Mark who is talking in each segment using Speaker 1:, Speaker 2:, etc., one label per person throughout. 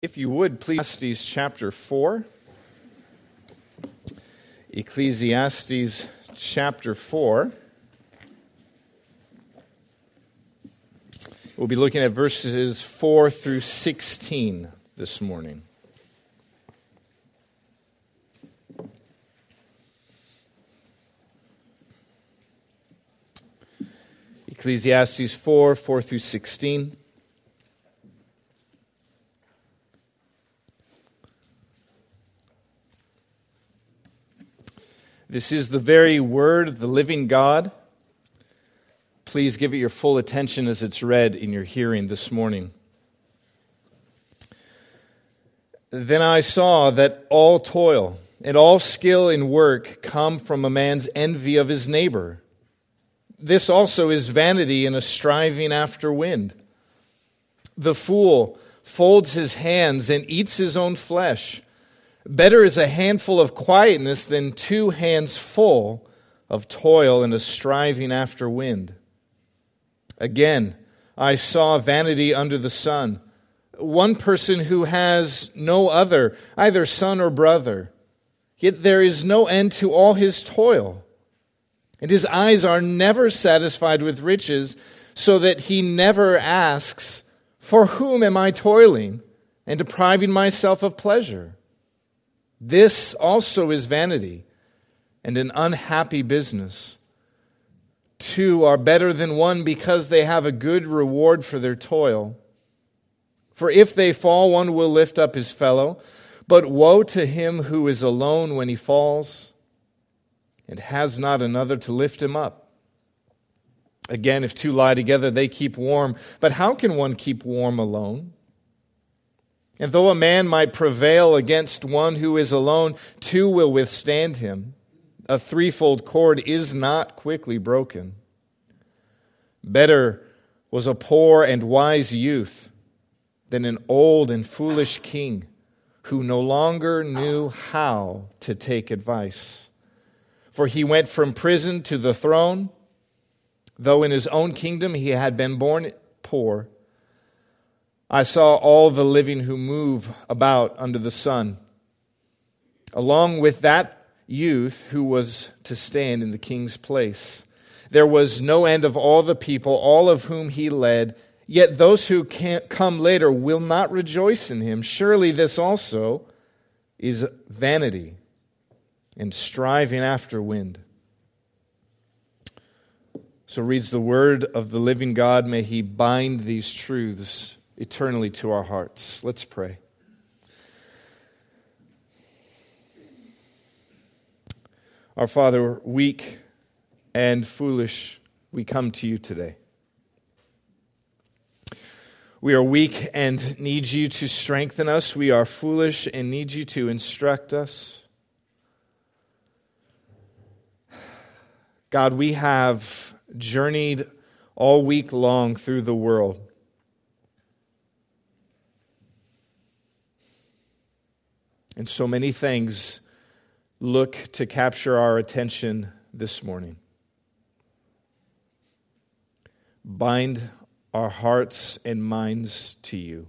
Speaker 1: If you would, please, Ecclesiastes chapter 4. Ecclesiastes chapter 4. We'll be looking at verses 4 through 16 this morning. Ecclesiastes 4 through 16. This is the very word of the living God. Please give it your full attention as it's read in your hearing this morning. Then I saw that all toil and all skill in work come from a man's envy of his neighbor. This also is vanity and a striving after wind. The fool folds his hands and eats his own flesh. Better is a handful of quietness than 2 hands full of toil and a striving after wind. Again, I saw vanity under the sun. One person who has no other, either son or brother, yet there is no end to all his toil. And his eyes are never satisfied with riches, so that he never asks, "For whom am I toiling and depriving myself of pleasure?" This also is vanity and an unhappy business. 2 are better than 1 because they have a good reward for their toil. For if they fall, one will lift up his fellow. But woe to him who is alone when he falls and has not another to lift him up. Again, if 2 lie together, they keep warm. But how can one keep warm alone? And though a man might prevail against one who is alone, 2 will withstand him. A threefold cord is not quickly broken. Better was a poor and wise youth than an old and foolish king who no longer knew how to take advice. For he went from prison to the throne, though in his own kingdom he had been born poor. I saw all the living who move about under the sun, along with that youth who was to stand in the king's place. There was no end of all the people, all of whom he led, yet those who come later will not rejoice in him. Surely this also is vanity and striving after wind. So reads the word of the living God. May he bind these truths eternally to our hearts. Let's pray. Our Father, weak and foolish, we come to you today. We are weak and need you to strengthen us. We are foolish and need you to instruct us. God, we have journeyed all week long through the world. And so many things look to capture our attention this morning. Bind our hearts and minds to you.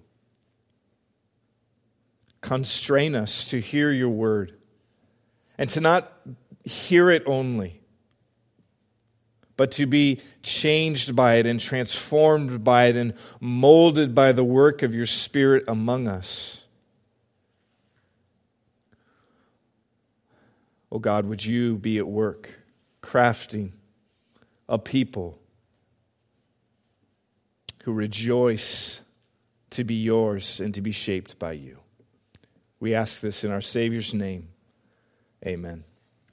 Speaker 1: Constrain us to hear your word and to not hear it only, but to be changed by it and transformed by it and molded by the work of your Spirit among us. Oh God, would you be at work, crafting a people who rejoice to be yours and to be shaped by you. We ask this in our Savior's name. Amen.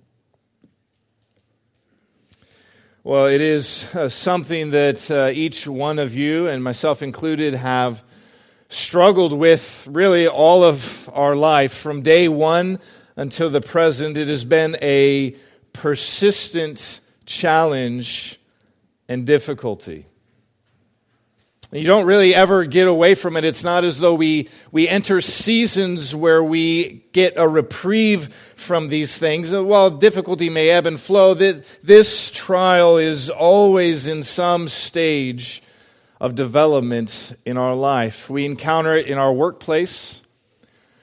Speaker 1: Well, it is something that each one of you, and myself included, have struggled with really all of our life. From day one until the present, it has been a persistent challenge and difficulty. You don't really ever get away from it. It's not as though we enter seasons where we get a reprieve from these things. While difficulty may ebb and flow, this trial is always in some stage of development in our life. We encounter it in our workplace.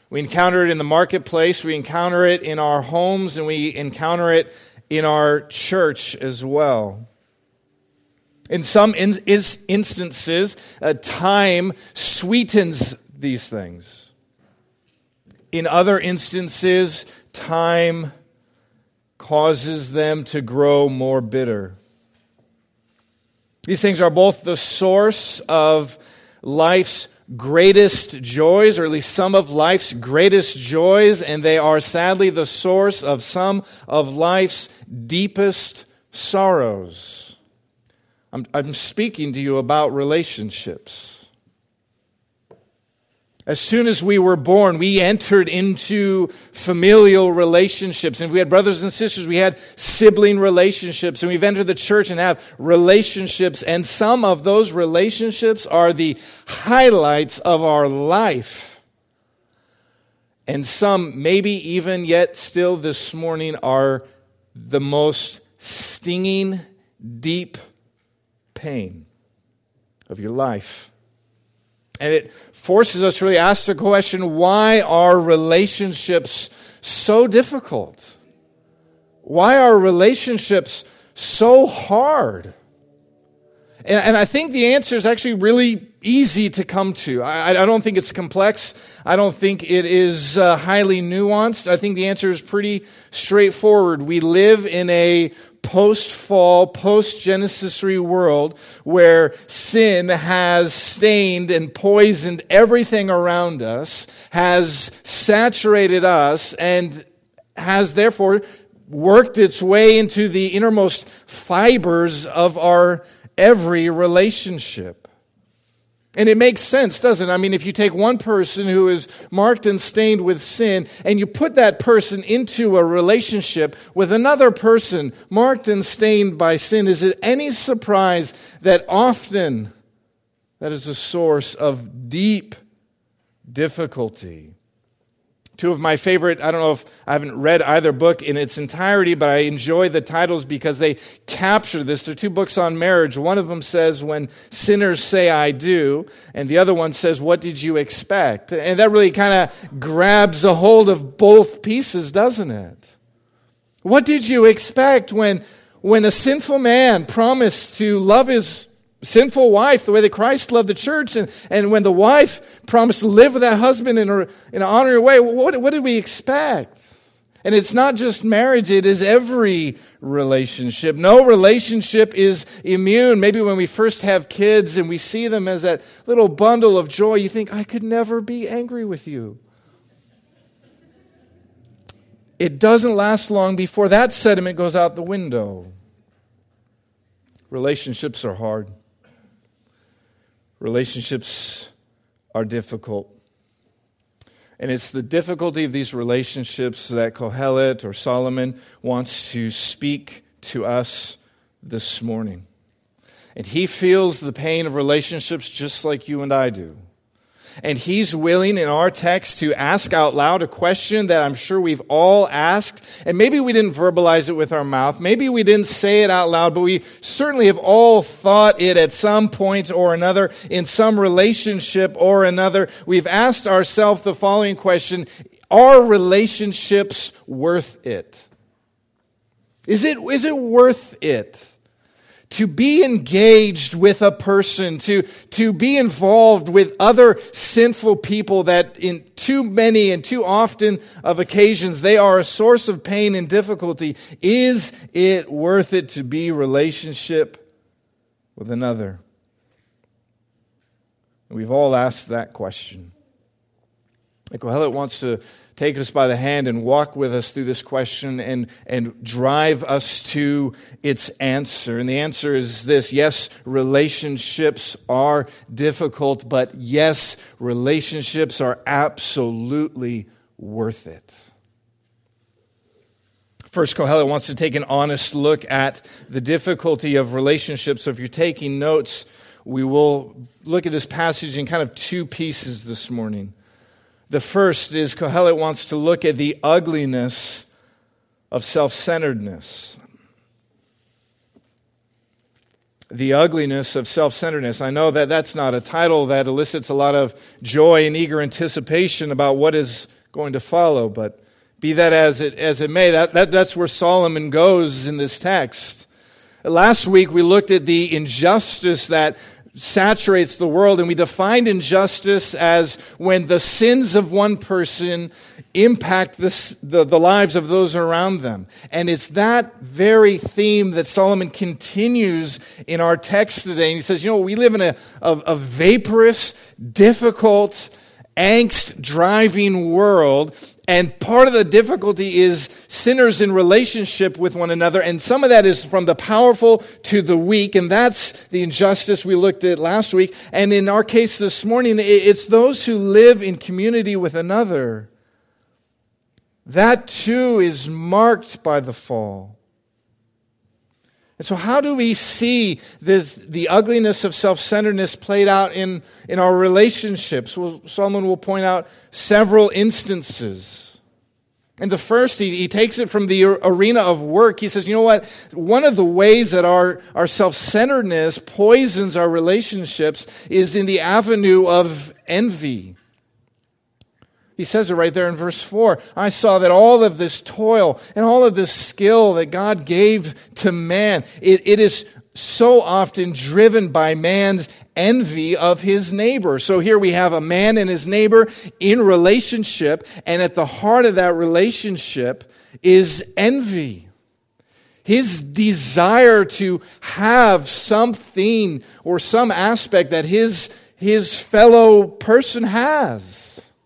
Speaker 1: We encounter it in the marketplace, we encounter it in our homes, and we encounter it in our church as well. In some instances, time sweetens these things. In other instances, time causes them to grow more bitter. These things are both the source of life's greatest joys, or at least some of life's greatest joys, and they are sadly the source of some of life's deepest sorrows. I'm speaking to you about relationships. As soon as we were born, we entered into familial relationships. And if we had brothers and sisters, we had sibling relationships. And we've entered the church and have relationships. And some of those relationships are the highlights of our life. And some, maybe even yet still this morning, are the most stinging, deep pain of your life. And it forces us to really ask the question, why are relationships so difficult? Why are relationships so hard? And I think the answer is actually really easy to come to. I don't think it's complex. I don't think it is highly nuanced. I think the answer is pretty straightforward. We live in a post-fall, post-Genesis-y world where sin has stained and poisoned everything around us, has saturated us, and has therefore worked its way into the innermost fibers of our every relationship. And it makes sense, doesn't it? I mean, if you take one person who is marked and stained with sin, and you put that person into a relationship with another person marked and stained by sin, is it any surprise that often that is a source of deep difficulty? Two of my favorite, I don't know if I haven't read either book in its entirety, but I enjoy the titles because they capture this. They're two books on marriage. One of them says, When Sinners Say I Do, and the other one says, What Did You Expect? And that really kind of grabs a hold of both pieces, doesn't it? What did you expect when a sinful man promised to love his sinful wife the way that Christ loved the church, and when the wife promised to live with that husband in an honorary way, what did we expect? And it's not just marriage, it is every relationship. No relationship is immune. Maybe when we first have kids and we see them as that little bundle of joy, you think, I could never be angry with you. It doesn't last long before that sentiment goes out the window. Relationships are hard. Relationships are difficult. And it's the difficulty of these relationships that Kohelet or Solomon wants to speak to us this morning. And he feels the pain of relationships just like you and I do. And he's willing in our text to ask out loud a question that I'm sure we've all asked. And maybe we didn't verbalize it with our mouth. Maybe we didn't say it out loud, but we certainly have all thought it at some point or another, in some relationship or another. We've asked ourselves the following question: are relationships worth it? Is it worth it? To be engaged with a person, to be involved with other sinful people that in too many and too often of occasions they are a source of pain and difficulty. Is it worth it to be relationship with another? We've all asked that question. And Kohelet wants to take us by the hand and walk with us through this question and drive us to its answer. And the answer is this: yes, relationships are difficult, but yes, relationships are absolutely worth it. First, Kohelet wants to take an honest look at the difficulty of relationships. So if you're taking notes, we will look at this passage in kind of two pieces this morning. The first is Kohelet wants to look at the ugliness of self-centeredness. The ugliness of self-centeredness. I know that that's not a title that elicits a lot of joy and eager anticipation about what is going to follow, but be that as it may, that's where Solomon goes in this text. Last week we looked at the injustice that saturates the world, and we defined injustice as when the sins of one person impact the lives of those around them. And it's that very theme that Solomon continues in our text today. And he says, we live in a vaporous, difficult, angst-driving world. And part of the difficulty is sinners in relationship with one another. And some of that is from the powerful to the weak. And that's the injustice we looked at last week. And in our case this morning, it's those who live in community with another. That too is marked by the fall. And so how do we see the ugliness of self-centeredness played out in our relationships? Well, Solomon will point out several instances. And the first, he takes it from the arena of work. He says, one of the ways that our self-centeredness poisons our relationships is in the avenue of envy. He says it right there in verse 4. I saw that all of this toil and all of this skill that God gave to man, it is so often driven by man's envy of his neighbor. So here we have a man and his neighbor in relationship, and at the heart of that relationship is envy. His desire to have something or some aspect that his fellow person has.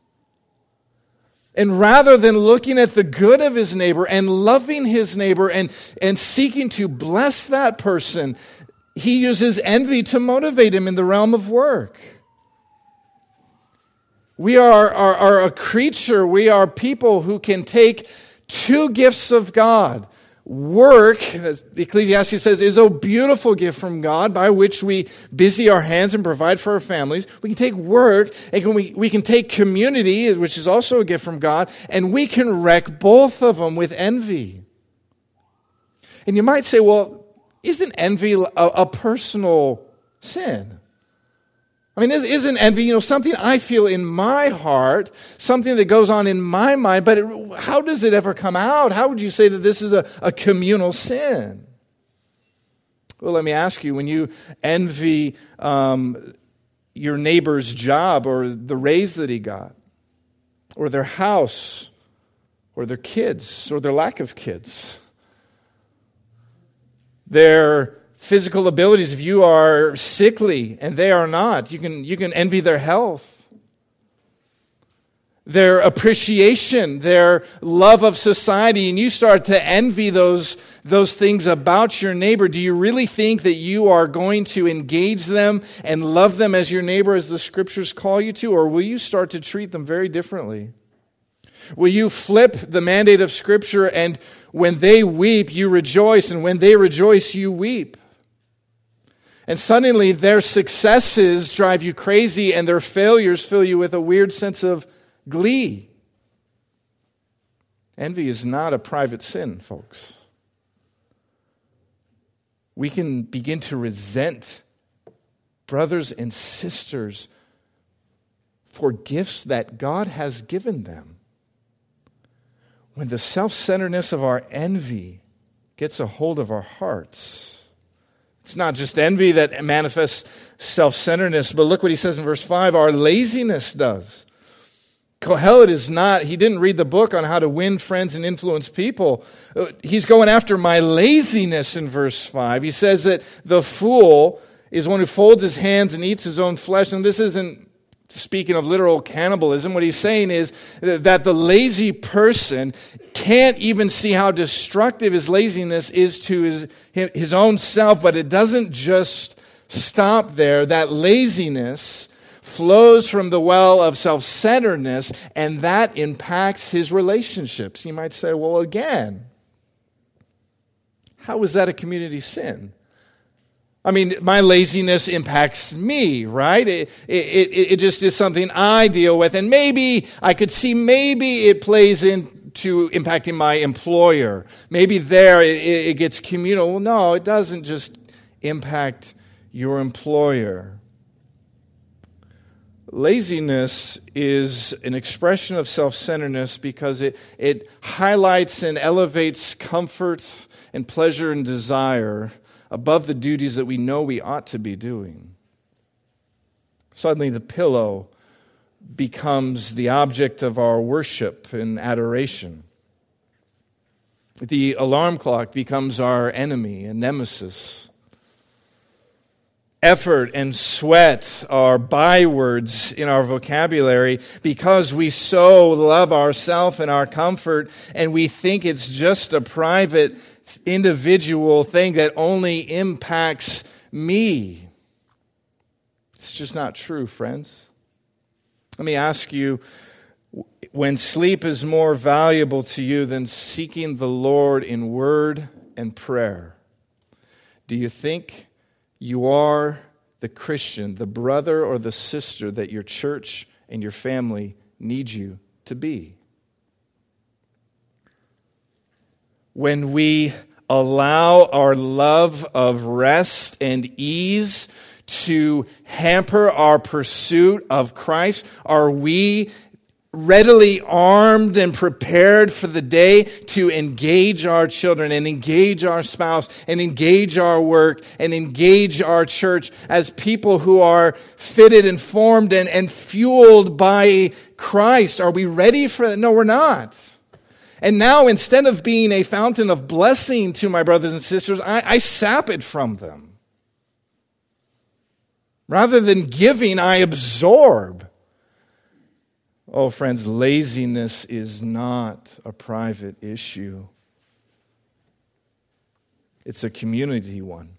Speaker 1: And rather than looking at the good of his neighbor and loving his neighbor and seeking to bless that person, he uses envy to motivate him in the realm of work. We are a creature, we are people who can take two gifts of God. Work, as Ecclesiastes says, is a beautiful gift from God by which we busy our hands and provide for our families. We can take work, and we can take community, which is also a gift from God, and we can wreck both of them with envy. And you might say, well, isn't envy a personal sin? I mean, isn't envy, something I feel in my heart, something that goes on in my mind, but how does it ever come out? How would you say that this is a communal sin? Well, let me ask you, when you envy your neighbor's job or the raise that he got, or their house, or their kids, or their lack of kids, their physical abilities, if you are sickly and they are not, you can envy their health, their appreciation, their love of society, and you start to envy those things about your neighbor. Do you really think that you are going to engage them and love them as your neighbor as the scriptures call you to, or will you start to treat them very differently? Will you flip the mandate of Scripture, and when they weep, you rejoice, and when they rejoice, you weep? And suddenly their successes drive you crazy and their failures fill you with a weird sense of glee. Envy is not a private sin, folks. We can begin to resent brothers and sisters for gifts that God has given them when the self-centeredness of our envy gets a hold of our hearts. It's not just envy that manifests self-centeredness, but look what he says in verse 5, our laziness does. Kohelet he didn't read the book on how to win friends and influence people. He's going after my laziness in verse 5. He says that the fool is one who folds his hands and eats his own flesh, and this isn't speaking of literal cannibalism. What he's saying is that the lazy person can't even see how destructive his laziness is to his own self, but it doesn't just stop there. That laziness flows from the well of self-centeredness, and that impacts his relationships. You might say, well, again, how is that a community sin? I mean, my laziness impacts me, right? It just is something I deal with. And maybe I could see, maybe it plays into impacting my employer. Maybe there it gets communal. Well, no, it doesn't just impact your employer. Laziness is an expression of self-centeredness because it highlights and elevates comfort and pleasure and desire above the duties that we know we ought to be doing. Suddenly the pillow becomes the object of our worship and adoration. The alarm clock becomes our enemy and nemesis. Effort and sweat are bywords in our vocabulary because we so love ourselves and our comfort, and we think it's just a private, individual thing that only impacts me. It's just not true, friends. Let me ask you, when sleep is more valuable to you than seeking the Lord in word and prayer, do you think you are the Christian, the brother or the sister that your church and your family need you to be? When we allow our love of rest and ease to hamper our pursuit of Christ, are we readily armed and prepared for the day to engage our children and engage our spouse and engage our work and engage our church as people who are fitted and formed and fueled by Christ? Are we ready for that? No, we're not. And now, instead of being a fountain of blessing to my brothers and sisters, I sap it from them. Rather than giving, I absorb. Oh, friends, laziness is not a private issue. It's a community one.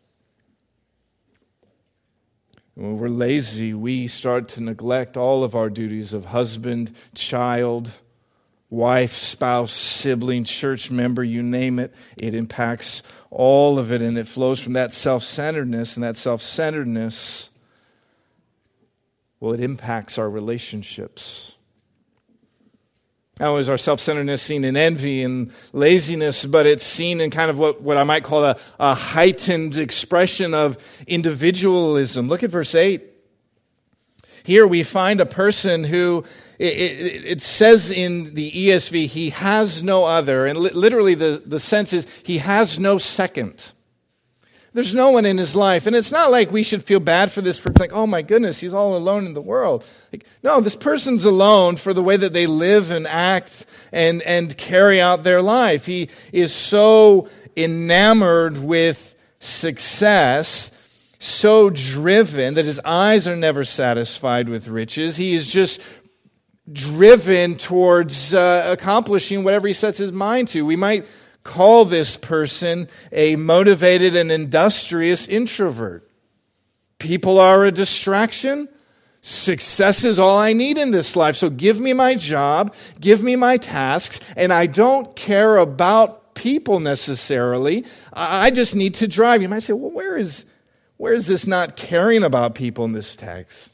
Speaker 1: When we're lazy, we start to neglect all of our duties of husband, child, wife, spouse, sibling, church member, you name it. It impacts all of it, and it flows from that self-centeredness, and that self-centeredness, well, it impacts our relationships. Now, is our self-centeredness seen in envy and laziness, but it's seen in kind of what I might call a heightened expression of individualism. Look at verse 8. Here we find a person who, it says in the ESV, he has no other. And literally the sense is he has no second. There's no one in his life. And it's not like we should feel bad for this person. Like, oh my goodness, he's all alone in the world. Like, no, this person's alone for the way that they live and act and carry out their life. He is so enamored with success, so driven that his eyes are never satisfied with riches. He is just driven towards accomplishing whatever he sets his mind to. We might call this person a motivated and industrious introvert. People are a distraction. Success is all I need in this life. So give me my job, give me my tasks, and I don't care about people necessarily. I just need to drive. You might say, well, where is this not caring about people in this text?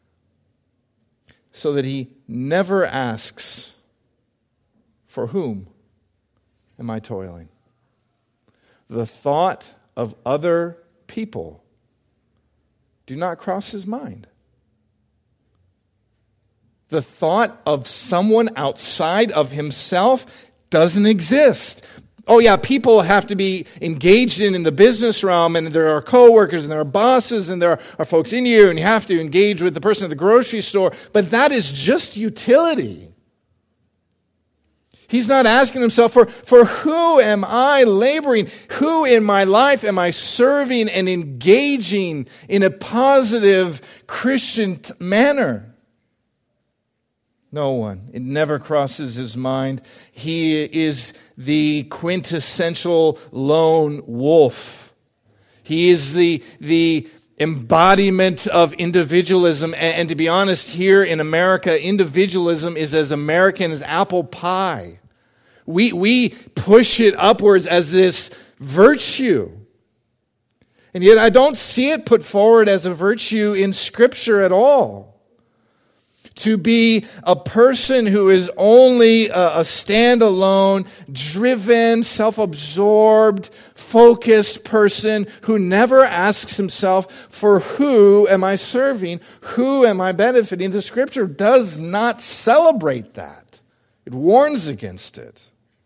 Speaker 1: So that he never asks, for whom am I toiling? The thought of other people do not cross his mind. The thought of someone outside of himself doesn't exist. Oh yeah, people have to be engaged in the business realm, and there are coworkers, and there are bosses, and there are folks in you, and you have to engage with the person at the grocery store, but that is just utility. He's not asking himself, for who am I laboring? Who in my life am I serving and engaging in a positive Christian manner? No one. It never crosses his mind. He is the quintessential lone wolf. He is the embodiment of individualism. And to be honest, here in America, individualism is as American as apple pie. We push it upwards as this virtue. And yet I don't see it put forward as a virtue in Scripture at all. to be a person who is only a standalone, driven, self-absorbed, focused person who never asks himself, for who am I serving? Who am I benefiting? The Scripture does not celebrate that. It warns against it.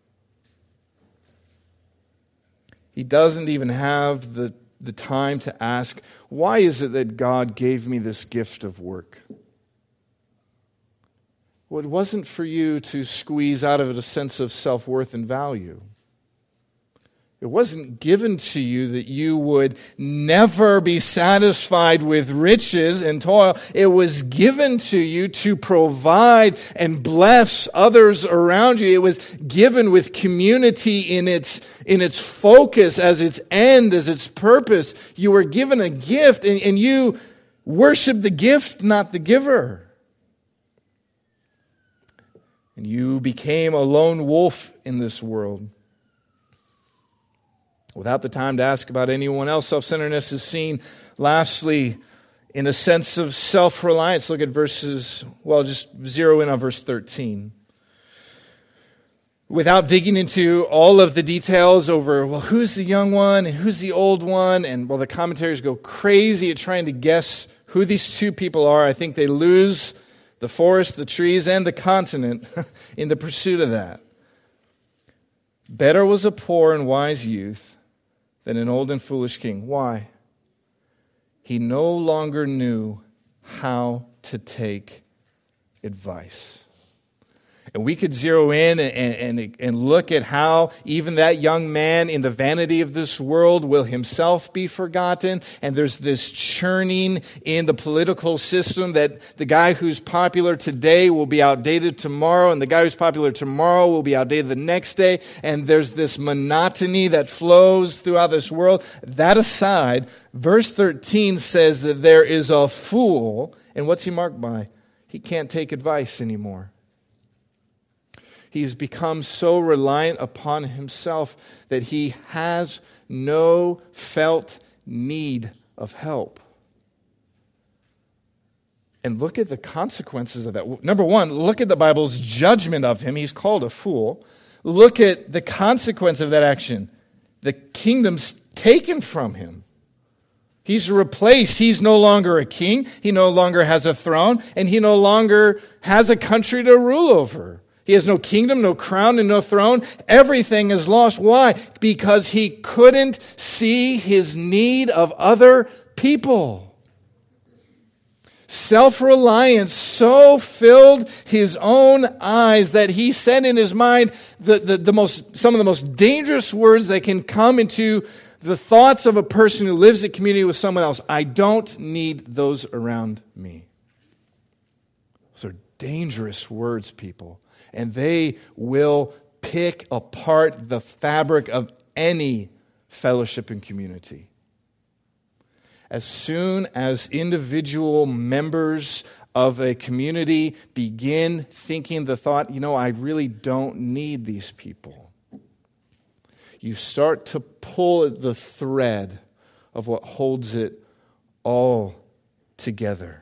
Speaker 1: He doesn't even have the time to ask, why is it that God gave me this gift of work? Well, it wasn't for you to squeeze out of it a sense of self-worth and value. It wasn't given to you that you would never be satisfied with riches and toil. It was given to you to provide and bless others around you. It was given with community in its focus, as its end, as its purpose. You were given a gift, and you worship the gift, not the giver. And you became a lone wolf in this world. Without the time to ask about anyone else, self-centeredness is seen, lastly, in a sense of self-reliance. Look at just zero in on verse 13. Without digging into all of the details over, who's the young one and who's the old one, and the commentaries go crazy at trying to guess who these two people are. I think they lose the forest, the trees, and the continent in the pursuit of that. Better was a poor and wise youth than an old and foolish king. Why? He no longer knew how to take advice. And we could zero in and look at how even that young man in the vanity of this world will himself be forgotten. And there's this churning in the political system that the guy who's popular today will be outdated tomorrow, and the guy who's popular tomorrow will be outdated the next day. And there's this monotony that flows throughout this world. That aside, verse 13 says that there is a fool, and what's he marked by? He can't take advice anymore. He's become so reliant upon himself that he has no felt need of help. And look at the consequences of that. Number one, look at the Bible's judgment of him. He's called a fool. Look at the consequence of that action. The kingdom's taken from him. He's replaced. He's no longer a king. He no longer has a throne. And he no longer has a country to rule over. He has no kingdom, no crown, and no throne. Everything is lost. Why? Because he couldn't see his need of other people. Self-reliance so filled his own eyes that he said in his mind some of the most dangerous words that can come into the thoughts of a person who lives in community with someone else. I don't need those around me. Those are dangerous words, people. And they will pick apart the fabric of any fellowship and community. As soon as individual members of a community begin thinking the thought, I really don't need these people, you start to pull at the thread of what holds it all together.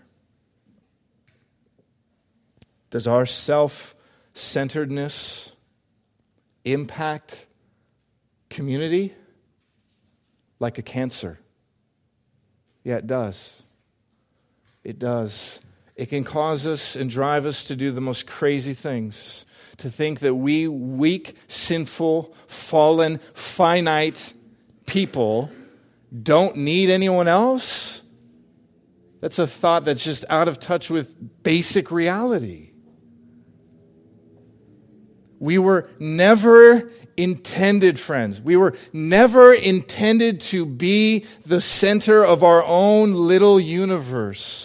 Speaker 1: Does our self-centeredness impact community like a cancer? Yeah, it does. It does. It can cause us and drive us to do the most crazy things. To think that we weak, sinful, fallen, finite people don't need anyone else. That's a thought that's just out of touch with basic reality. We were never intended, friends. We were never intended to be the center of our own little universe.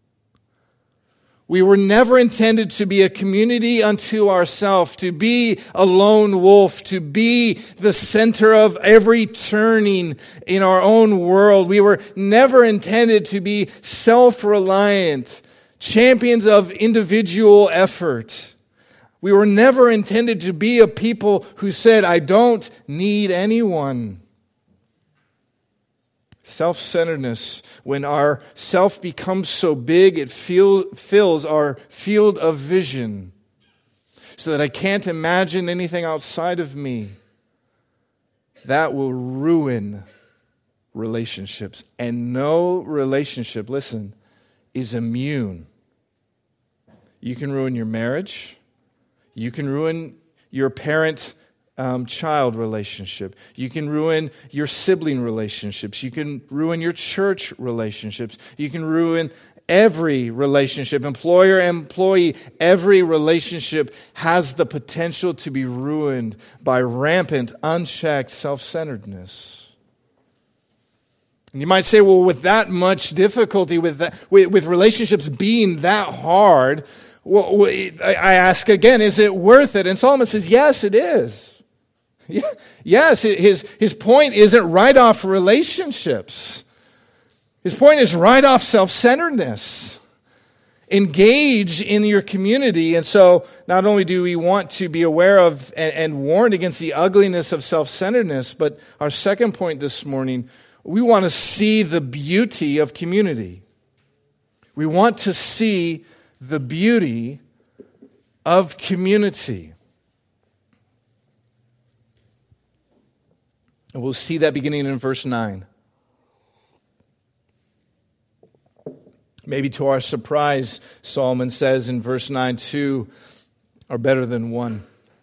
Speaker 1: We were never intended to be a community unto ourselves, to be a lone wolf, to be the center of every turning in our own world. We were never intended to be self-reliant, champions of individual effort. We were never intended to be a people who said, I don't need anyone. Self-centeredness, when our self becomes so big, it fills our field of vision so that I can't imagine anything outside of me. That will ruin relationships. And no relationship, listen, is immune. You can ruin your marriage. You can ruin your parent-child relationship. You can ruin your sibling relationships. You can ruin your church relationships. You can ruin every relationship, employer-employee. Every relationship has the potential to be ruined by rampant, unchecked self-centeredness. And you might say, well, with that much difficulty, with relationships being that hard, well, I ask again, is it worth it? And Solomon says, yes, it is. Yes, his point isn't write off relationships. His point is write off self-centeredness. Engage in your community. And so not only do we want to be aware of and warned against the ugliness of self-centeredness, but our second point this morning, we want to see the beauty of community. We want to see the beauty of community. And we'll see that beginning in verse 9. Maybe to our surprise, Solomon says in verse 9, 2 are better than one.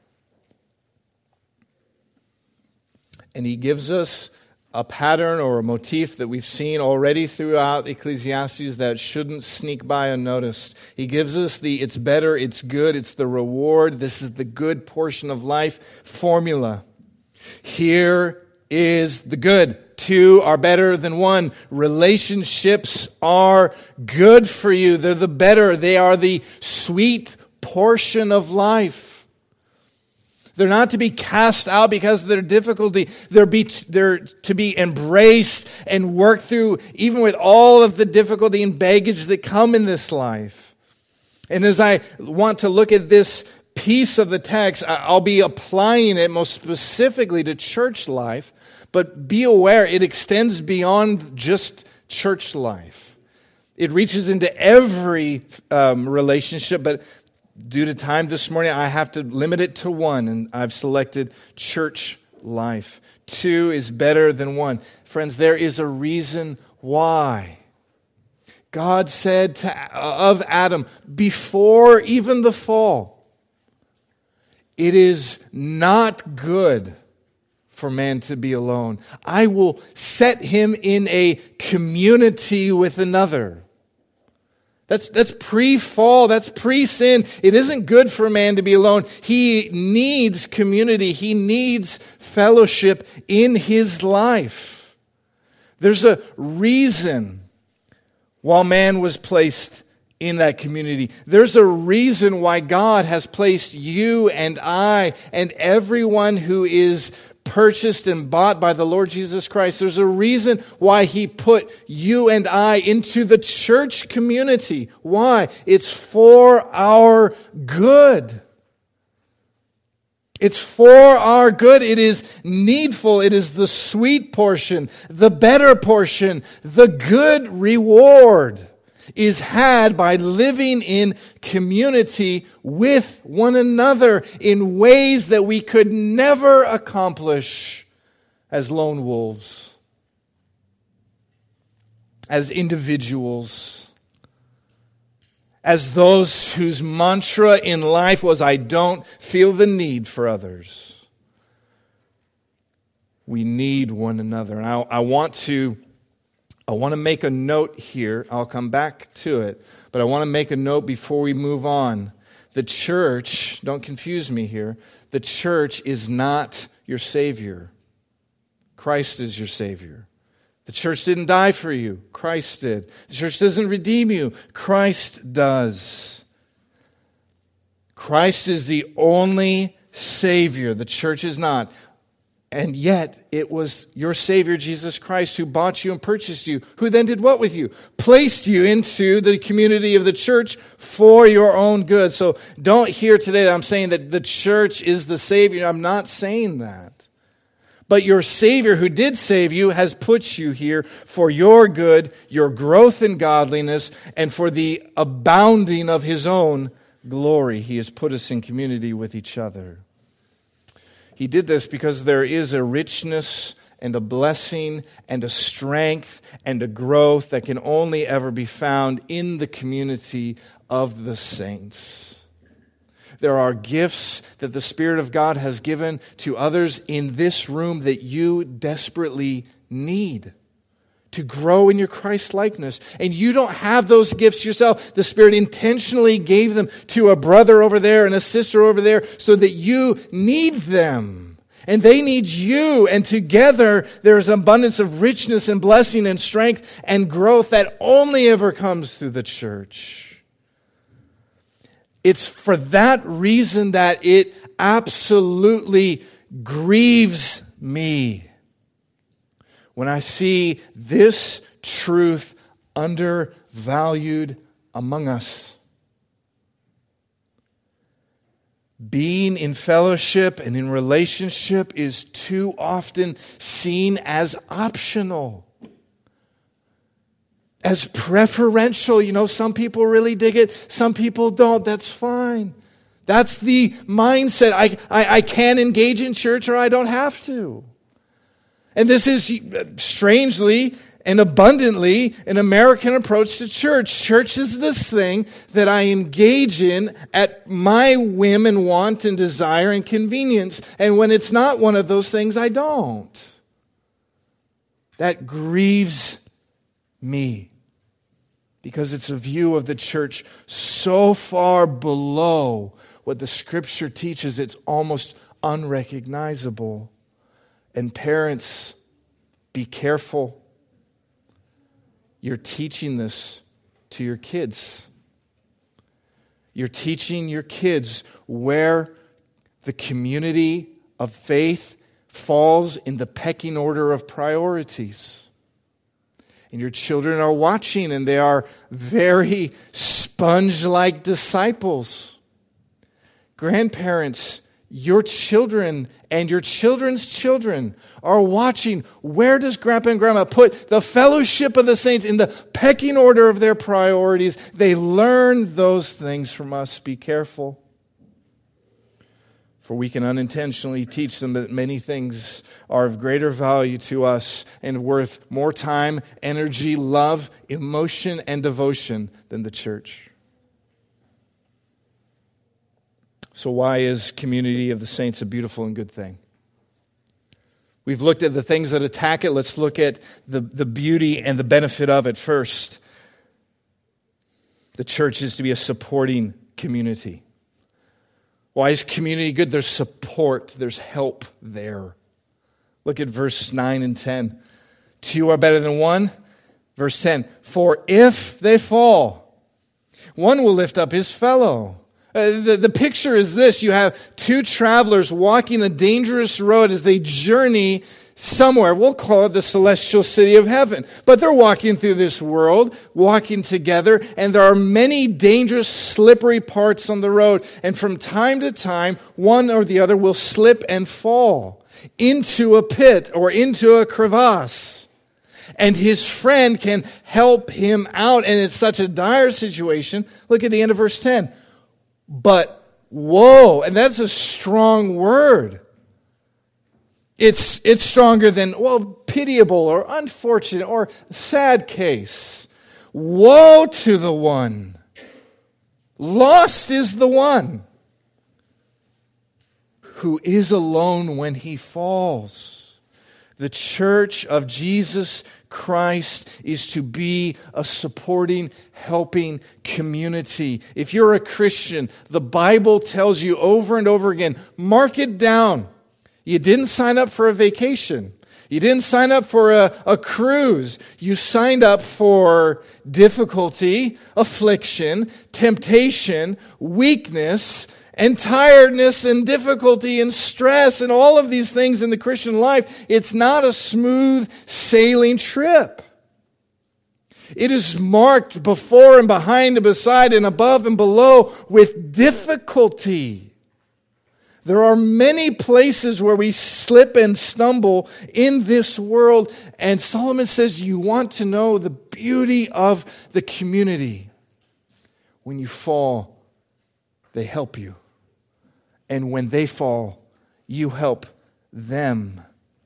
Speaker 1: And he gives us a pattern or a motif that we've seen already throughout Ecclesiastes that shouldn't sneak by unnoticed. He gives us the it's better, it's good, it's the reward, this is the good portion of life formula. Here is the good. Two are better than one. Relationships are good for you. They're the better. They are the sweet portion of life. They're not to be cast out because of their difficulty. They're to be embraced and worked through, even with all of the difficulty and baggage that come in this life. And as I want to look at this piece of the text, I'll be applying it most specifically to church life, but be aware it extends beyond just church life. It reaches into every relationship, but due to time this morning, I have to limit it to one, and I've selected church life. Two is better than one. Friends, there is a reason why. God said of Adam, before even the fall, it is not good for man to be alone. I will set him in a community with another. That's pre-fall, that's pre-sin. It isn't good for man to be alone. He needs community. He needs fellowship in his life. There's a reason why man was placed in that community. There's a reason why God has placed you and I and everyone who is purchased and bought by the Lord Jesus Christ. There's a reason why He put you and I into the church community. Why? It's for our good. It's for our good. It is needful. It is the sweet portion, the better portion, the good reward is had by living in community with one another in ways that we could never accomplish as lone wolves, as individuals, as those whose mantra in life was, I don't feel the need for others. We need one another. And I want to make a note here. I'll come back to it. But I want to make a note before we move on. The church, don't confuse me here, the church is not your Savior. Christ is your Savior. The church didn't die for you. Christ did. The church doesn't redeem you. Christ does. Christ is the only Savior. The church is not. And yet, it was your Savior, Jesus Christ, who bought you and purchased you, who then did what with you? Placed you into the community of the church for your own good. So don't hear today that I'm saying that the church is the Savior. I'm not saying that. But your Savior who did save you has put you here for your good, your growth in godliness, and for the abounding of His own glory. He has put us in community with each other. He did this because there is a richness and a blessing and a strength and a growth that can only ever be found in the community of the saints. There are gifts that the Spirit of God has given to others in this room that you desperately need to grow in your Christ-likeness. And you don't have those gifts yourself. The Spirit intentionally gave them to a brother over there and a sister over there so that you need them. And they need you. And together there is abundance of richness and blessing and strength and growth that only ever comes through the church. It's for that reason that it absolutely grieves me when I see this truth undervalued among us. Being in fellowship and in relationship is too often seen as optional, as preferential. Some people really dig it, some people don't. That's fine. That's the mindset. I can engage in church or I don't have to. And this is strangely and abundantly an American approach to church. Church is this thing that I engage in at my whim and want and desire and convenience. And when it's not one of those things, I don't. That grieves me, because it's a view of the church so far below what the Scripture teaches, it's almost unrecognizable. And parents, be careful. You're teaching this to your kids. You're teaching your kids where the community of faith falls in the pecking order of priorities. And your children are watching, and they are very sponge-like disciples. Grandparents, your children and your children's children are watching. Where does Grandpa and Grandma put the fellowship of the saints in the pecking order of their priorities? They learn those things from us. Be careful. For we can unintentionally teach them that many things are of greater value to us and worth more time, energy, love, emotion, and devotion than the church. So why is community of the saints a beautiful and good thing? We've looked at the things that attack it. Let's look at the beauty and the benefit of it first. The church is to be a supporting community. Why is community good? There's support. There's help there. Look at verse 9 and 10. Two are better than one. Verse 10. For if they fall, one will lift up his fellow. The picture is this. You have two travelers walking a dangerous road as they journey somewhere. We'll call it the celestial city of heaven. But they're walking through this world, walking together, and there are many dangerous, slippery parts on the road. And from time to time, one or the other will slip and fall into a pit or into a crevasse. And his friend can help him out. And it's such a dire situation. Look at the end of verse 10. But woe, and that's a strong word. It's stronger than, pitiable or unfortunate or sad case. Woe to the one. Lost is the one who is alone when he falls. The church of Jesus Christ is to be a supporting, helping community. If you're a Christian, the Bible tells you over and over again, mark it down. You didn't sign up for a vacation. You didn't sign up for a cruise. You signed up for difficulty, affliction, temptation, weakness, and tiredness and difficulty and stress and all of these things in the Christian life. It's not a smooth sailing trip. It is marked before and behind and beside and above and below with difficulty. There are many places where we slip and stumble in this world. And Solomon says, you want to know the beauty of the community. When you fall, they help you. And when they fall, you help them.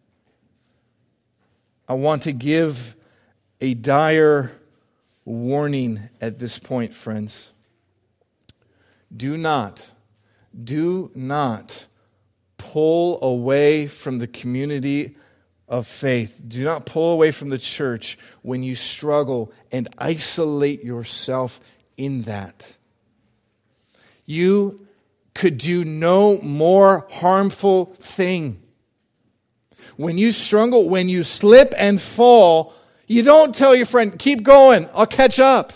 Speaker 1: I want to give a dire warning at this point, friends. Do not pull away from the community of faith. Do not pull away from the church when you struggle and isolate yourself in that. You could do no more harmful thing. When you struggle, when you slip and fall, you don't tell your friend, keep going, I'll catch up.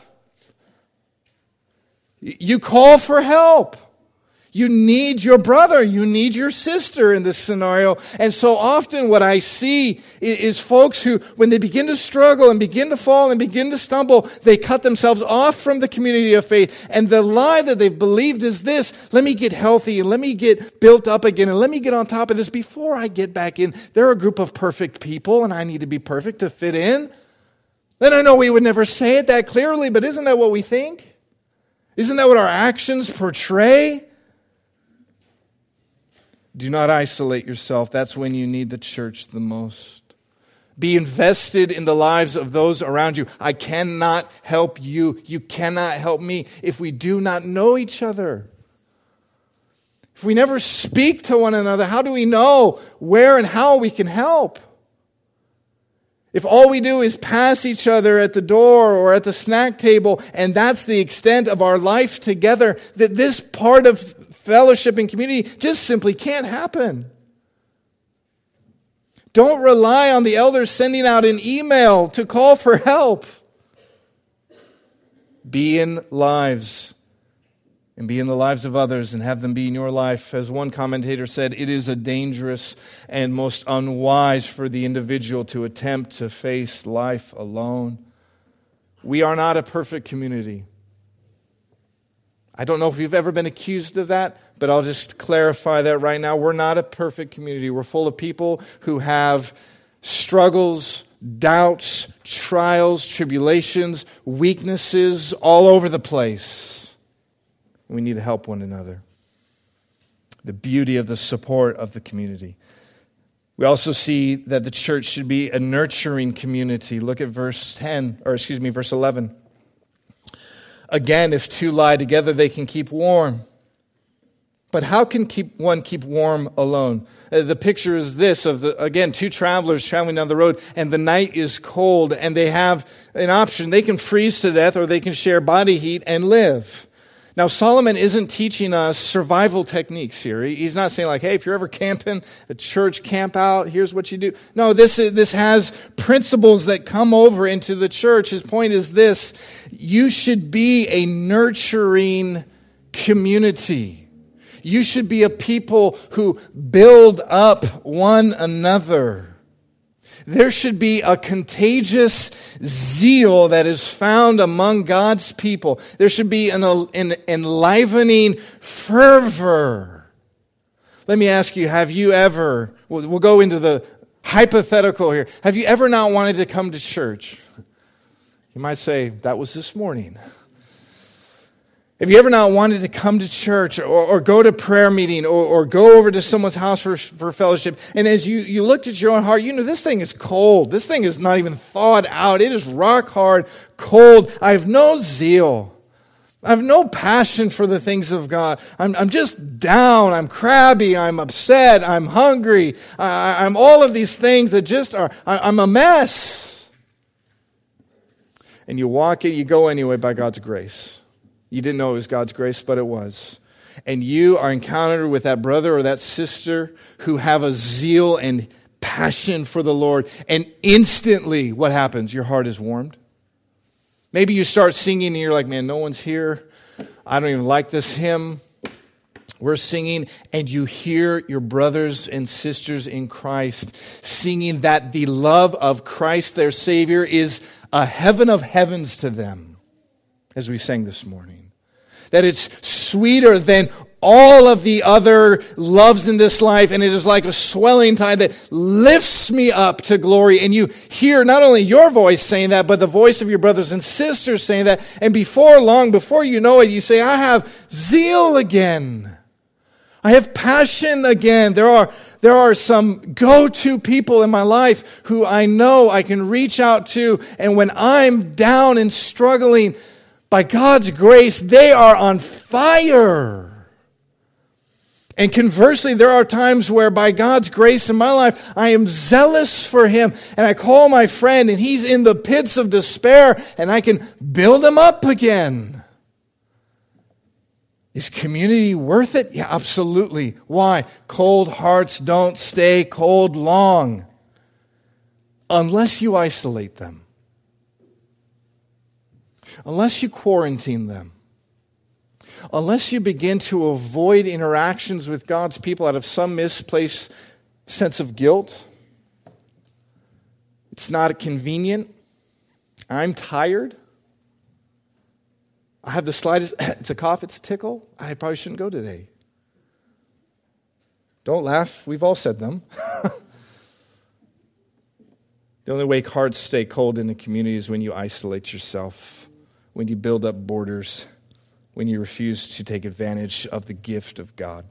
Speaker 1: You call for help. You need your brother, you need your sister in this scenario. And so often what I see is folks who, when they begin to struggle and begin to fall and begin to stumble, they cut themselves off from the community of faith. And the lie that they've believed is this: let me get healthy and let me get built up again and let me get on top of this before I get back in. They're a group of perfect people and I need to be perfect to fit in. Then I know we would never say it that clearly, but isn't that what we think? Isn't that what our actions portray? Do not isolate yourself. That's when you need the church the most. Be invested in the lives of those around you. I cannot help you. You cannot help me if we do not know each other. If we never speak to one another, how do we know where and how we can help? If all we do is pass each other at the door or at the snack table, and that's the extent of our life together, that this part of fellowship and community just simply can't happen. Don't rely on the elders sending out an email to call for help. Be in lives and be in the lives of others and have them be in your life. As one commentator said, it is a dangerous and most unwise for the individual to attempt to face life alone. We are not a perfect community. I don't know if you've ever been accused of that, but I'll just clarify that right now. We're not a perfect community. We're full of people who have struggles, doubts, trials, tribulations, weaknesses all over the place. We need to help one another. The beauty of the support of the community. We also see that the church should be a nurturing community. Look at verse 11. Again, if two lie together, they can keep warm. But how can one keep warm alone? The picture is this of, two travelers traveling down the road, and the night is cold, and they have an option. They can freeze to death, or they can share body heat and live. Now, Solomon isn't teaching us survival techniques here. He's not saying like, hey, if you're ever camping, a church camp out, here's what you do. No, this has principles that come over into the church. His point is this: you should be a nurturing community. You should be a people who build up one another. There should be a contagious zeal that is found among God's people. There should be an enlivening fervor. Let me ask you, have you ever, we'll go into the hypothetical here, have you ever not wanted to come to church? You might say, that was this morning. Have you ever not wanted to come to church or go to prayer meeting or go over to someone's house for fellowship? And as you looked at your own heart, you know this thing is cold. This thing is not even thawed out. It is rock hard, cold. I have no zeal. I have no passion for the things of God. I'm just down. I'm crabby. I'm upset. I'm hungry. I'm all of these things that just are, I'm a mess. And you walk it, you go anyway by God's grace. You didn't know it was God's grace, but it was. And you are encountered with that brother or that sister who have a zeal and passion for the Lord. And instantly, what happens? Your heart is warmed. Maybe you start singing and you're like, man, no one's here. I don't even like this hymn. We're singing, and you hear your brothers and sisters in Christ singing that the love of Christ, their Savior, is a heaven of heavens to them, as we sang this morning. That it's sweeter than all of the other loves in this life, and it is like a swelling tide that lifts me up to glory. And you hear not only your voice saying that, but the voice of your brothers and sisters saying that. And before long, before you know it, you say, I have zeal again. I have passion again. There are some go-to people in my life who I know I can reach out to. And when I'm down and struggling, by God's grace, they are on fire. And conversely, there are times where by God's grace in my life, I am zealous for Him. And I call my friend and he's in the pits of despair and I can build him up again. Is community worth it? Yeah, absolutely. Why? Cold hearts don't stay cold long unless you isolate them. Unless you quarantine them. Unless you begin to avoid interactions with God's people out of some misplaced sense of guilt. It's not convenient. I'm tired. I have the slightest, it's a cough, it's a tickle. I probably shouldn't go today. Don't laugh. We've all said them. The only way hearts stay cold in the community is when you isolate yourself, when you build up borders, when you refuse to take advantage of the gift of God.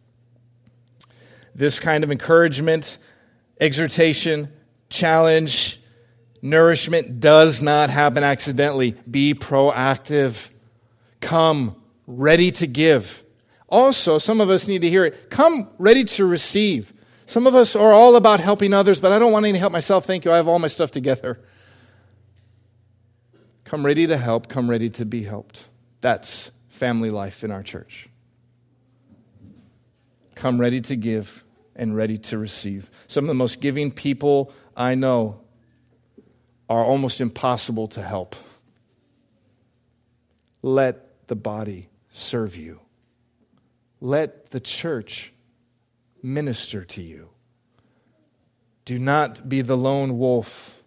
Speaker 1: This kind of encouragement, exhortation, challenge, nourishment does not happen accidentally. Be proactive. Come ready to give. Also, some of us need to hear it. Come ready to receive. Some of us are all about helping others, but I don't want any help myself. Thank you. I have all my stuff together. Come ready to help. Come ready to be helped. That's family life in our church. Come ready to give and ready to receive. Some of the most giving people I know are almost impossible to help. Let the body serve you. Let the church minister to you. Do not be the lone wolf.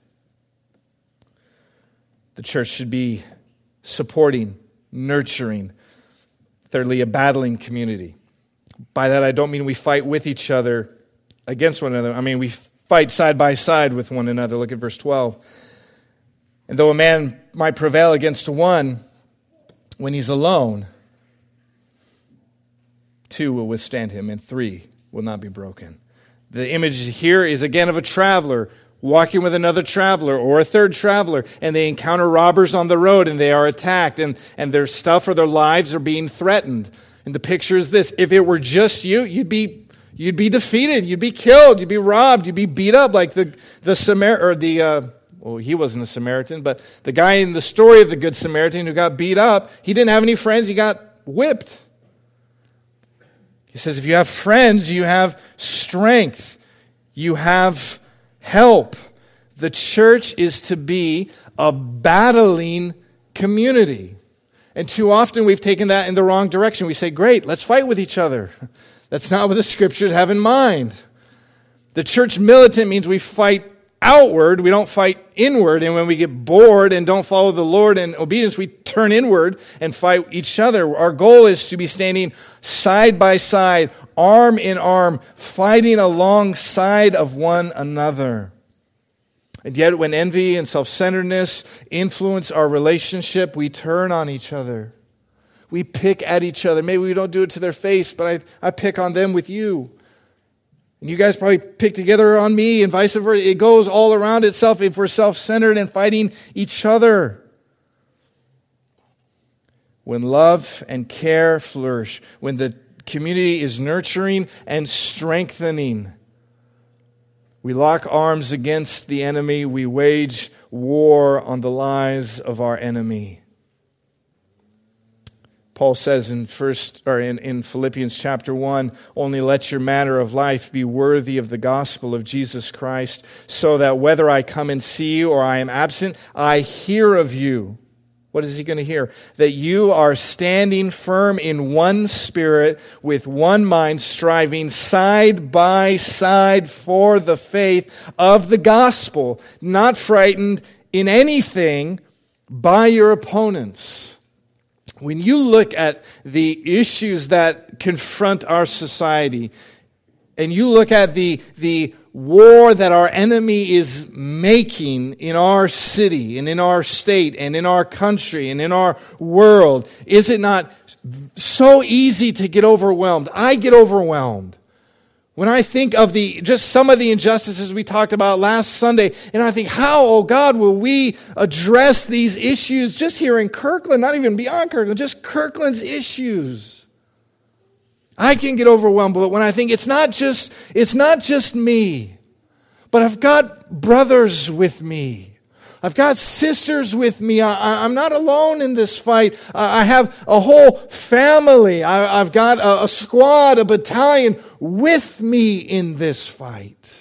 Speaker 1: The church should be supporting, nurturing. Thirdly, a battling community. By that I don't mean we fight with each other against one another. I mean we fight side by side with one another. Look at verse 12. And though a man might prevail against one when he's alone, 2 will withstand him, and 3 will not be broken. The image here is again of a traveler walking with another traveler or a third traveler, and they encounter robbers on the road, and they are attacked, and their stuff or their lives are being threatened. And the picture is this: if it were just you, you'd be defeated, you'd be killed, you'd be robbed, you'd be beat up like well, he wasn't a Samaritan, but the guy in the story of the Good Samaritan who got beat up, he didn't have any friends, he got whipped. He says, if you have friends, you have strength, you have help. The church is to be a battling community. And too often we've taken that in the wrong direction. We say, great, let's fight with each other. That's not what the scriptures have in mind. The church militant means we fight outward, we don't fight inward, and when we get bored and don't follow the Lord in obedience, we turn inward and fight each other. Our goal is to be standing side by side, arm in arm, fighting alongside of one another. And yet when envy and self-centeredness influence our relationship, we turn on each other. We pick at each other. Maybe we don't do it to their face, but I pick on them with you. And you guys probably pick together on me and vice versa. It goes all around itself if we're self-centered and fighting each other. When love and care flourish, when the community is nurturing and strengthening, we lock arms against the enemy. We wage war on the lies of our enemy. Paul says in Philippians chapter 1, only let your manner of life be worthy of the gospel of Jesus Christ, so that whether I come and see you or I am absent, I hear of you. What is he going to hear? That you are standing firm in one spirit, with one mind, striving side by side for the faith of the gospel, not frightened in anything by your opponents. When you look at the issues that confront our society, and you look at the war that our enemy is making in our city and in our state and in our country and in our world, is it not so easy to get overwhelmed? I get overwhelmed when I think of just some of the injustices we talked about last Sunday, and I think, how, oh God, will we address these issues just here in Kirkland, not even beyond Kirkland, just Kirkland's issues? I can get overwhelmed, but when I think it's not just me, but I've got brothers with me. I've got sisters with me. I'm not alone in this fight. I have a whole family. I've got a squad, a battalion with me in this fight.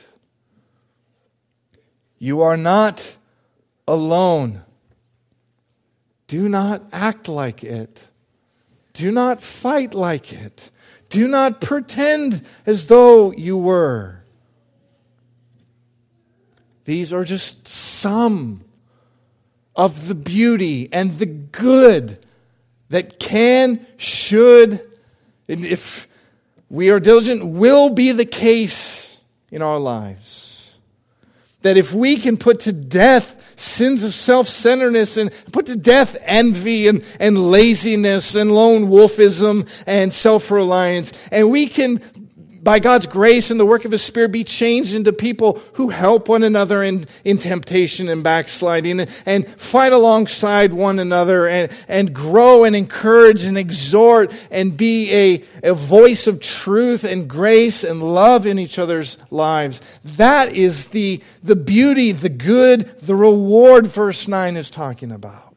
Speaker 1: You are not alone. Do not act like it. Do not fight like it. Do not pretend as though you were. These are just some of the beauty and the good that can, should, and if we are diligent, will be the case in our lives. That if we can put to death sins of self-centeredness and put to death envy and laziness and lone wolfism and self-reliance, and we can, by God's grace and the work of His Spirit, be changed into people who help one another in temptation and backsliding and fight alongside one another and grow and encourage and exhort and be a voice of truth and grace and love in each other's lives. That is the beauty, the good, the reward verse 9 is talking about.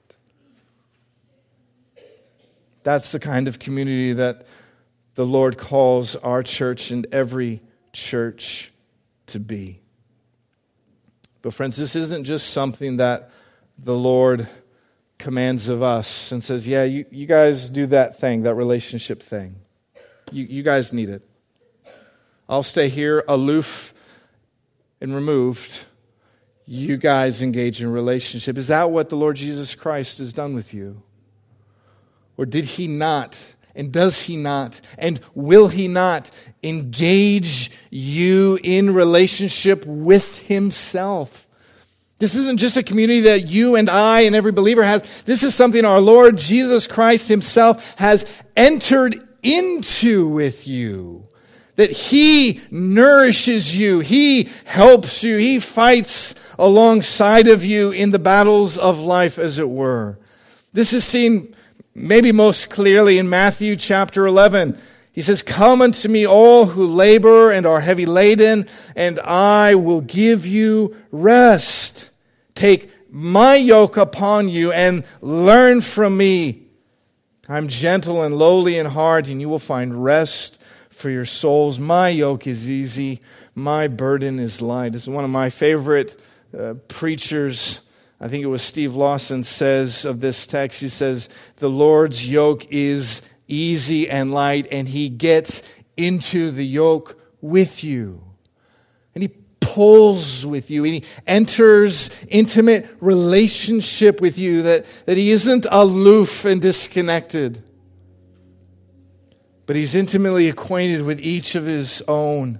Speaker 1: That's the kind of community that the Lord calls our church and every church to be. But friends, this isn't just something that the Lord commands of us and says, yeah, you guys do that thing, that relationship thing. You guys need it. I'll stay here aloof and removed. You guys engage in relationship. Is that what the Lord Jesus Christ has done with you? Or did He not? And does He not? And will He not engage you in relationship with Himself? This isn't just a community that you and I and every believer has. This is something our Lord Jesus Christ Himself has entered into with you. That He nourishes you. He helps you. He fights alongside of you in the battles of life, as it were. This is seen maybe most clearly in Matthew chapter 11. He says, "Come unto me all who labor and are heavy laden, and I will give you rest. Take my yoke upon you and learn from me. I'm gentle and lowly in heart, and you will find rest for your souls. My yoke is easy, my burden is light." This is one of my favorite preachers. I think it was Steve Lawson says of this text, he says, the Lord's yoke is easy and light, and He gets into the yoke with you. And He pulls with you, and He enters intimate relationship with you, that He isn't aloof and disconnected, but He's intimately acquainted with each of His own.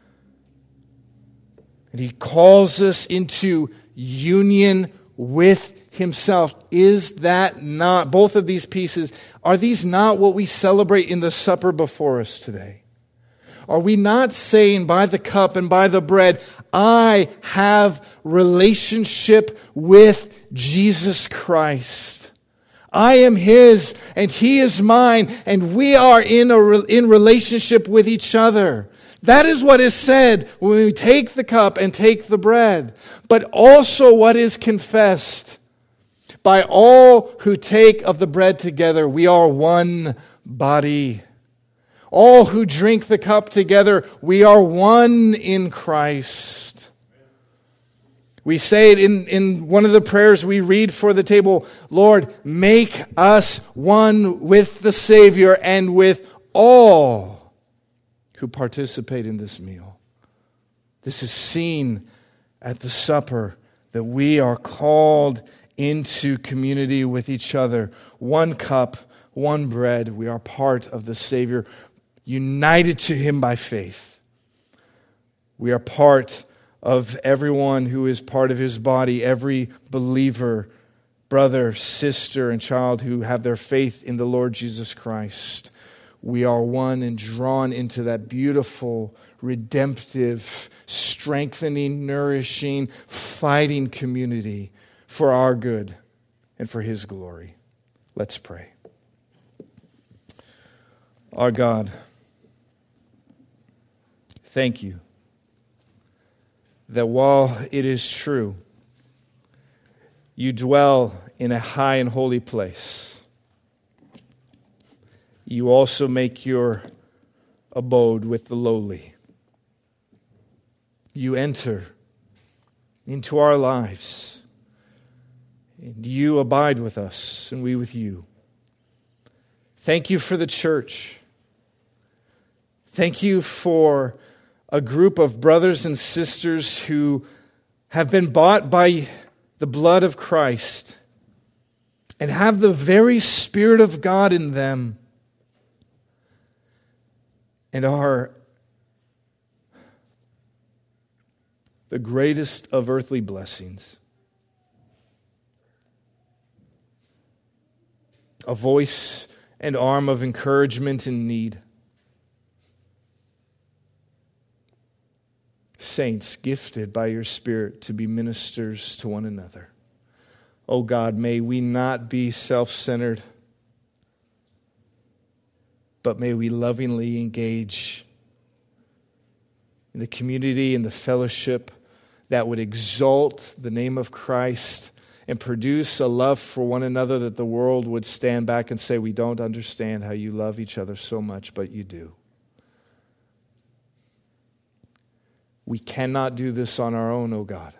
Speaker 1: And He calls us into union with Himself. Is that not, both of these pieces, are these not what we celebrate in the supper before us today? Are we not saying by the cup and by the bread, I have relationship with Jesus Christ. I am His and He is mine, and we are in relationship with each other. That is what is said when we take the cup and take the bread, but also what is confessed by all who take of the bread together. We are one body. All who drink the cup together, we are one in Christ. We say it in one of the prayers we read for the table, Lord, make us one with the Savior and with all who participate in this meal. This is seen at the supper, that we are called into community with each other. One cup, one bread. We are part of the Savior, united to him by faith. We are part of everyone who is part of his body, every believer, brother, sister, and child who have their faith in the Lord Jesus Christ. We are one and drawn into that beautiful, redemptive, strengthening, nourishing, fighting community for our good and for his glory. Let's pray. Our God, thank you that while it is true, you dwell in a high and holy place, you also make your abode with the lowly. You enter into our lives, and you abide with us, and we with you. Thank you for the church. Thank you for a group of brothers and sisters who have been bought by the blood of Christ and have the very Spirit of God in them and are the greatest of earthly blessings. A voice and arm of encouragement in need. Saints gifted by your Spirit to be ministers to one another. Oh God, may we not be self-centered, but may we lovingly engage in the community and the fellowship that would exalt the name of Christ and produce a love for one another that the world would stand back and say, we don't understand how you love each other so much, but you do. We cannot do this on our own, O God.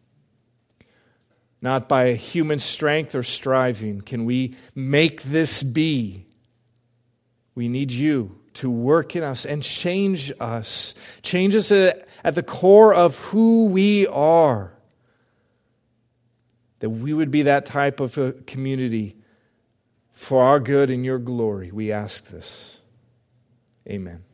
Speaker 1: Not by human strength or striving can we make this be. We need you to work in us and change us. Change us at the core of who we are. That we would be that type of a community for our good and your glory. We ask this. Amen.